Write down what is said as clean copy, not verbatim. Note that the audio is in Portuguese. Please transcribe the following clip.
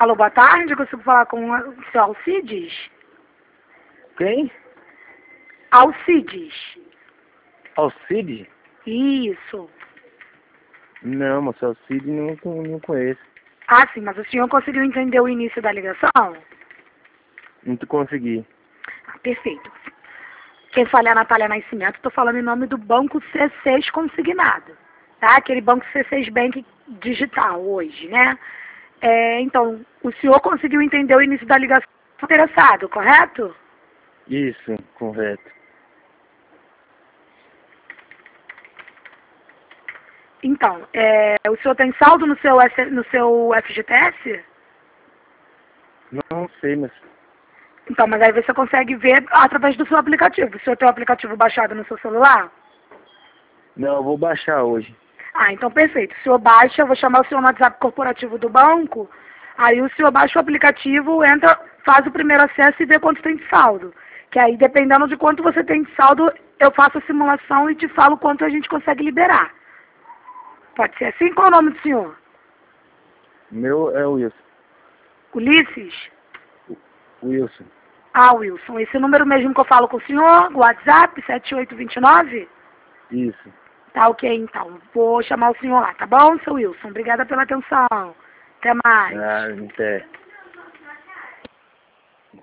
Alô, boa tarde, consigo falar com o seu Alcides? Quem? Alcides. Alcide? Isso. Não, moça, Alcide não conheço. Ah, sim, mas o senhor conseguiu entender o início da ligação? Não te consegui. Ah, perfeito. Quem fala é a Natália Nascimento, estou falando em nome do Banco C6 Consignado, tá? Aquele Banco C6 Bank digital hoje, né? Então, o senhor conseguiu entender o início da ligação interessado, correto? Isso, correto. Então, o senhor tem saldo no seu FGTS? Não sei, mas Então, mas aí você consegue ver através do seu aplicativo. O senhor tem o aplicativo baixado no seu celular? não, eu vou baixar hoje. Ah, então perfeito. O senhor baixa, eu vou chamar o senhor no WhatsApp corporativo do banco, aí o senhor baixa o aplicativo, entra, faz o primeiro acesso e vê quanto tem de saldo. Que aí, dependendo de quanto você tem de saldo, eu faço a simulação e te falo quanto a gente consegue liberar. Pode ser assim? Qual é o nome do senhor? O meu é o Wilson. Ulisses? Wilson. Ah, Wilson. Esse número mesmo que eu falo com o senhor, o WhatsApp, 7829? Isso. Tá ok, então. Vou chamar o senhor lá, tá bom, seu Wilson? Obrigada pela atenção. Até mais. Ah, até.